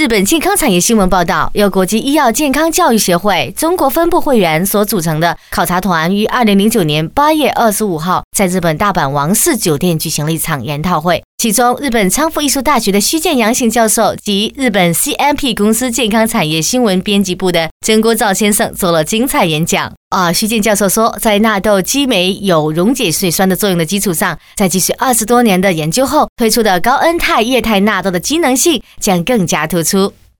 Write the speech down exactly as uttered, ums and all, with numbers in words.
日本健康产业新闻报道，由国际医药健康教育协会中国分部会员所组成的考察团于二零零九年八月二十五号在日本大阪王室酒店举行了一场研讨会。其中，日本昌富艺术大学的须见洋行教授及日本 C M P 公司健康产业新闻编辑部的真国照先生做了精彩演讲。啊，须见教授说，在纳豆激酶有溶解水酸的作用的基础上，在继续二十多年的研究后，推出的高恩肽液态纳豆的机能性将更加突出。